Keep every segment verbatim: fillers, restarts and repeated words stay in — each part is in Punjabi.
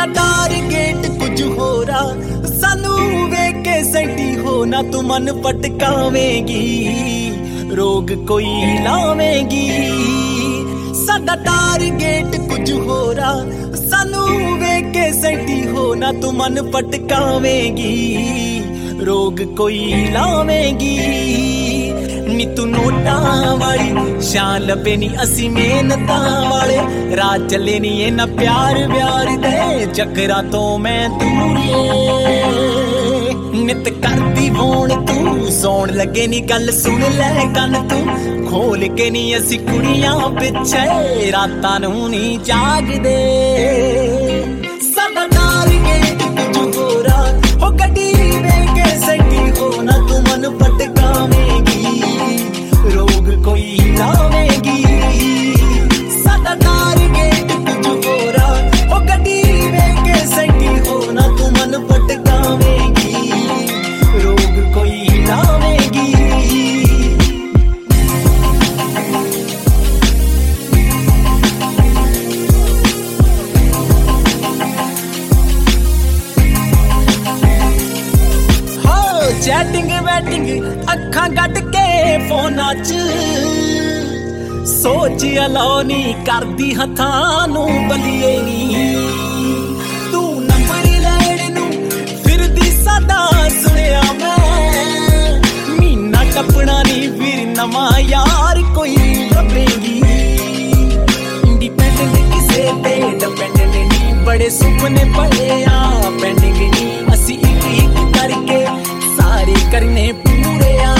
ਸਾਡਾ ਟਾਰਗੇਟ ਕੁਝ ਹੋਰਾ ਸਾਨੂੰ ਵੇਖ ਕੇ ਸੈਂਟੀ ਹੋ ਨਾ ਤੂੰ ਮਨ ਪਟਕਾਵੇਂਗੀ ਰੋਗ ਕੋਈ ਲਾਵੇਂਗੀ ਸਾਡਾ ਟਾਰਗੇਟ ਕੁਝ ਹੋਰਾ ਸਾਨੂੰ ਵੇਖ ਕੇ ਸੈਂਟੀ ਹੋ ਨਾ ਤੂੰ ਮਨ ਪਟਕਾਵੇਂਗੀ ਰੋਗ ਕੋਈ ਲਾਵੇਂਗੀ ਨੀ ਤੂੰ ਨੋਟਾਂ ਵਾਲੀ ਸ਼ਾਨ ਲੱਭੇ ਨੀ ਅਸੀਂ ਮਿਹਨਤਾਂ ਵਾਲੇ ਰਾਹ ਚੱਲੇ ਨੀ ਇਹਨਾਂ ਪਿਆਰ ਵਿਆਰ ਦੇ ਚੱਕਰਾਂ ਤੋਂ ਮੈਂ ਦੂਰੀਏ ਨਿਤ ਕਰਦੀ ਵੋਣ ਤੂੰ ਸੌਣ ਲੱਗੇ ਨੀ ਗੱਲ ਸੁਣ ਲੈ ਕੰਨ ਤੂੰ ਖੋਲ ਕੇ ਨੀ ਅਸੀਂ ਕੁੜੀਆਂ ਪਿੱਛੇ ਰਾਤਾਂ ਨੂੰ ਨੀ ਜਾਗਦੇ ਸਾਡਾ ਟਾਰਗੇਟ ਕੁਝ ਹੋਰਾ ਹੋ ਗੱਡੀ ਵੇਖ ਕੇ ਸੈਂਟੀ ਹੋ ਨਾ ਤੂੰ ਮਨ ਪਟਕਾਵੇਂਗੀ ਰੋਗ ਕੋਈ ਲਾਵੇਂਗੀ ਸਾਡਾ ਟਾਰਗੇਟ ਕੁਝ ਹੋਰਾ ਹੋ ਗੱਡੀ ਵੇਖ ਕੇ ਸੈਂਟੀ ਹੋ ਨਾ ਤੂੰ ਮਨ ਪਟਕਾਵੇਂਗੀ ਰੋਗ ਕੋਈ ਲਾਵੇਂਗੀ ਚੈਟਿੰਗ ਵੈਟਿੰਗ ਅੱਖਾਂ ਗੱਡ ਕੇ ਫੋਨਾਂ 'ਚ ਸੋਚ ਅਲਾਉ ਨੀ ਕਰਦੀ ਹੱਥਾਂ ਨੂੰ ਬਲੀਏ ਨੀ ਤੂੰ ਨੰਬਰ ਲੈਣ ਨੂੰ ਫਿਰਦੀ ਸਾਡਾ ਸੁਣਿਆ ਮੈਂ ਮਹੀਨਾ ਟੱਪਣਾ ਨੀ ਵੀਰ ਨਵਾਂ ਯਾਰ ਕੋਈ ਲੱਭੇਗੀ ਇੰਡੀਪੈਂਡੈਂਟ ਕਿਸੇ ਤੇ ਡਿਪੈਂਡੈਂਟ ਨੀ ਬੜੇ ਸੁਪਨੇ ਪਏ ਆ ਪੈਂਡਿੰਗ ਨੀ ਅਸੀਂ ਇੱਕ ਇੱਕ ਕਰਕੇ ਸਾਰੇ ਕਰਨੇ ਪੂਰੇ ਆ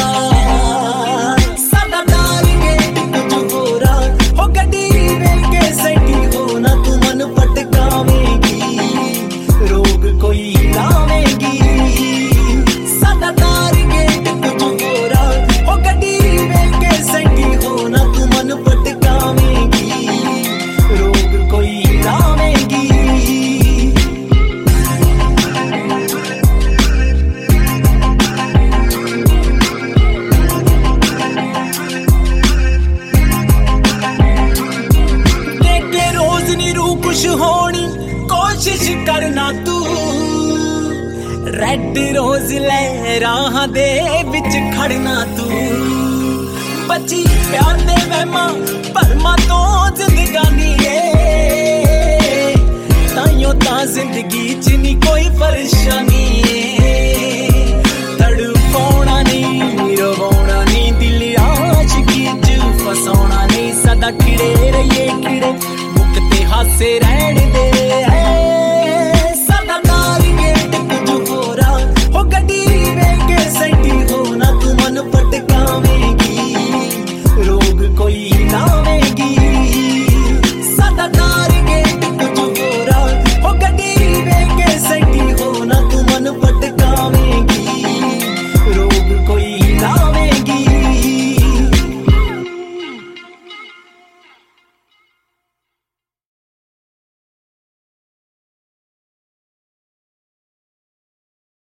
ਸਾਡਾ ਟਾਰਗੇਟ ਕੁਝ ਹੋਰਾ ਹੋ ਗੱਡੀ ਵੇਖ ਕੇ ਸੈਂਟੀ ਹੋ ਨਾ ਤੂੰ ਮਨ ਪਟਕਾਵੇਂਗੀ ਰੋਗ ਕੋਈ ਲਾਵੇਂਗੀ ਸਾਡਾ ਟਾਰਗੇਟ ਕੁਝ ਹੋਰਾ ਹੋ ਗੱਡੀ ਵੇਖ ਕੇ ਸੈਂਟੀ ਹੋ ਨਾ ਤੂੰ ਮਨ ਪਟਕਾਵੇਂਗੀ ਰੋਗ ਕੋਈ ਲਾਵੇਂਗੀ खुश होनी कोशिश करना तू रेड रोज ले राह दे विच खड़ना तू बची प्यार दे वहमा भरमा तो जिंदगानी है ताइयों ता जिंदगी च नी कोई परेशानी है